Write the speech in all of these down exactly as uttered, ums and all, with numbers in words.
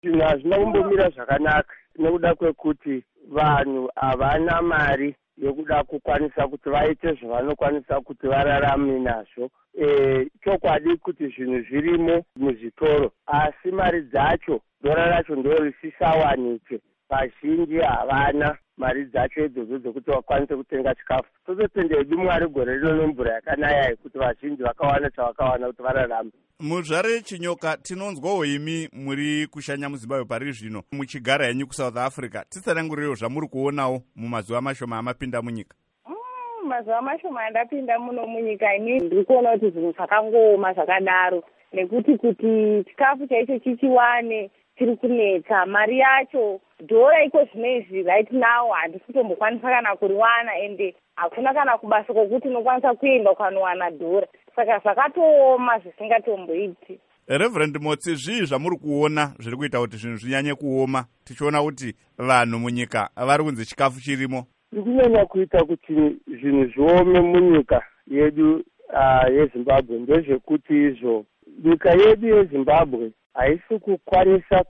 Zvinhu hazvina kumbomira zvakanaka nekuda kwekuti vanhu havana mari yokuda kukwanisa kuti vaite zvavanokwanisa kuti vararame nazvo. E, chokwadi kuti zvinhu zvirimo muzvitoro, asi mari dzacho dora racho ndo risisawanike. Vazhinji havana mari dzacho idzodzo dzokuti vakwanise kutenga chikafu. Tototendei Mwari gore rino nemvura yakanaya kuti vazhinji vakawana chavakawana kuti vararame. Muzvare Chinyoka, tinonzwawo imi muri kushanya muZimbabwe pari zvino muchigara henyu kuSouth Africa. Titsanangurirewo zvamuri kuonawo mumazuva mashoma amapinda munyika. Mm, mazuva mashoma andapinda muno munyika ini ndiri kuona kuti zvinhu zvakangooma zvakadaro, nekuti kuti chikafu chaicho chichiwane tiri kunetsa. Mari yacho dhora iko zvinezvi right now handisi kutombokwanisa kana kuriwana, ende hakuna kana kubasa kokuti unokwanisa kuenda ukanowana dhora. Saka zvakatooma zvisingatomboiti. Reverend Motsi, zvii zvamuri kuona zviri kuita kuti zvinhu zvinyanye kuoma, tichiona kuti vanhu munyika vari kunzi chikafu chirimo? Ndikunyanya kuita kuti zvinhu zviome munyika yedu uh, yeZimbabwe ndezvekuti izvo nyika yedu yeZimbabwe haisi kukwanisa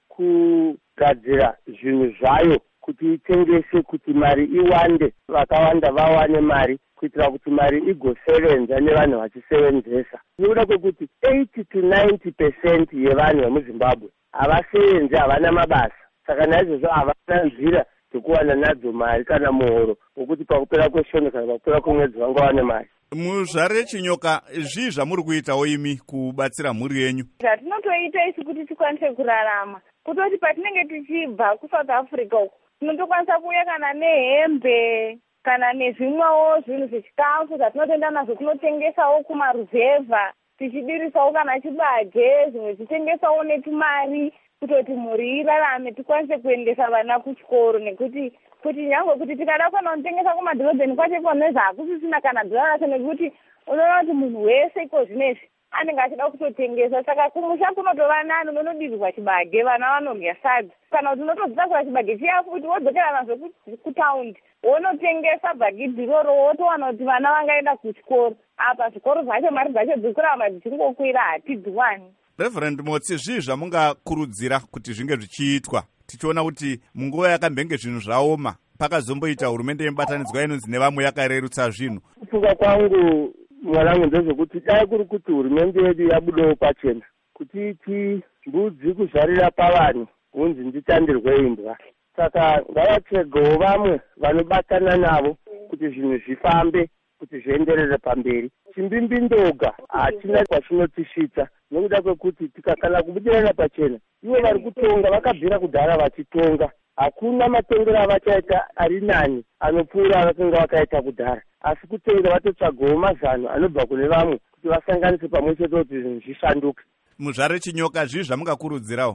kugadzira zvinhu zvayo kuti itengese kuti mari iwande, vakawanda vawane mari, kuitira kuti mari igosevenza nevanhu vachisevenzesa. Nekuda kwekuti eighty to ninety percent yevanhu vemuZimbabwe havasevenzi, havana mabasa. Saka naizvozvo havana nzira dzekuwana nadzo mari kana muhoro wokuti pakupera kweshono kana pakupera kwemwedzi vangawane mari. Muzvare Chinyoka, zvii zvamuri kuitawo imi kubatsira mhuri yenyu? Zvatinotoita isi kuti tikwanise kurarama, kutoti patinenge tichibva kuSouth Africa uko tinotokwanisa kuuya kana nehembe kana nezvimwewo zvinhu zvechikafu zvatinotoenda nazvo kunotengesawo kumaruzevha, tichidirisawo kana chibage, zvimwe tichitengesawo netumari kutoti mhuri irarame, tikwanise kuendesa vana kuchikoro. Nekuti kuti nyangwe kuti tikada kana kutengesa kumadhorobheni kwacho ikoneza hakusisina kana dhora racho, nekuti unoona kuti munhu wese iko zvinezvi anenge achida kutotengesa. Saka kumusha kunotova nani, unonodirirwa chibage, vana vanorya sadza, kana kuti unotodzakura chibage chiya kuti wodzokera nazvo kutaundi wonotengesa bhagidhi iroro, wotowana kuti vana vangaenda kuchikoro. Apa zvikoro zvacho mari dzacho dzikuramba dzichingokwira, hatidziwani. Reverend Motsi, zvii zvamungakurudzira kuti zvinge zvichiitwa, tichiona kuti munguva yakambenge zvinhu zvaoma pakazomboita hurumende yemubatanidzwa inonzi nevamwe yakarerutsa zvinhu? Kufunga kwangu mwanangu ndezvekuti dai kuri kuti hurumende yedu yabudawo pachena kuti iti mbudzi kuzvarira pavanhu hunzi nditandirwe imbwa. Saka ngavachegewo vamwe vanobatana navo kuti zvinhu zvifambe, kuti zvienderere pamberi. Chimbimbi ndoga hachina kwachinotisvitsa, nekuda kwekuti tikakana kubudirana pachena, ivo vari kutonga vakabvira kudhara vachitonga. Hakuna matongero avachaita ari nani anopfuura avakanga vakaita kudhara, asi kutenga vatotsvagawo mazano anobva kune vamwe kuti vasanganise pamwe chete kuti zvinhu zvishanduke. Muzvare Chinyoka, zvii zvamungakurudzirawo?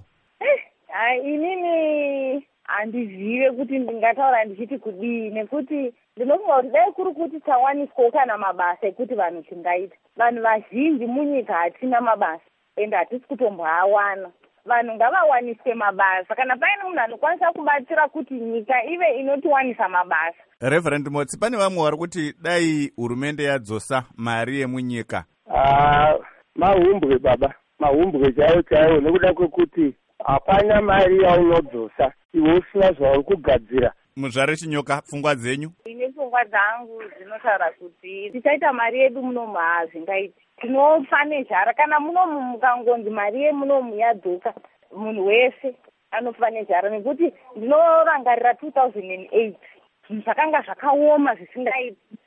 Eh, inini handizive kuti ndingataura ndichiti kudii, nekuti ndinofunga kuti dai kuri kuti tawaniswawo kana mabasa ekuti vanhu tingaita. Vanhu vazhinji munyika hatina mabasa, ende hatisi kutomboawana. Vanhu ngavawaniswe mabasa, kana paine munhu anokwanisa kubatsira kuti nyika ive inotiwanisa mabasa. Reverend Motsi, pane vamwe vari kuti dai hurumende yadzosa mari yemunyika? Ah, mahumbwe baba, mahumbwe chaiwo chaiwo, nekuda kwekuti hapana mari yaunodzosa iwe usina zvauri kugadzira. Muzvare Chinyoka, pfungwa dzenyu? Ine pfungwa dzangu dzinotaura kuti tichaita mari yedu munomu hazvingaiti, tinofa nezhara. Kana munomu mukangonzi mari yemunomu yadzoka, munhu wese anofa nezhara, nekuti ndinorangarira two thousand eight zvinhu zvakanga zvakaoma zvisingaiti.